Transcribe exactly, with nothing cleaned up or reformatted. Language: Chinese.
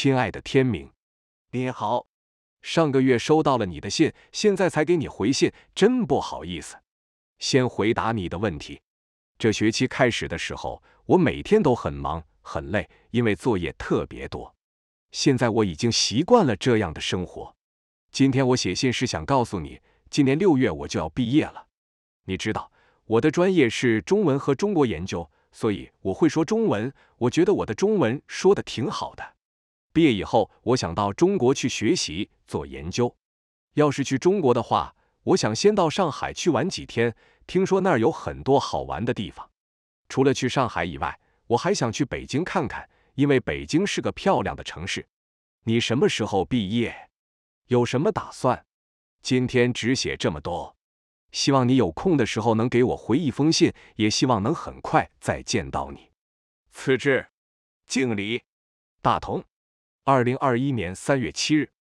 亲爱的天明， 你好， 上个月收到了你的信，现在才给你回信，真不好意思。先回答你的问题。这学期开始的时候，我每天都很忙很累，因为作业特别多。现在我已经习惯了这样的生活。今天我写信是想告诉你，今年六月我就要毕业了。你知道，我的专业是中文和中国研究，所以我会说中文，我觉得我的中文说得挺好的。毕业以后，我想到中国去学习做研究。要是去中国的话，我想先到上海去玩几天，听说那儿有很多好玩的地方。除了去上海以外，我还想去北京看看，因为北京是个漂亮的城市。你什么时候毕业？有什么打算？今天只写这么多。希望你有空的时候能给我回一封信，也希望能很快再见到你。此致，敬礼，大同。二零二一年三月七日。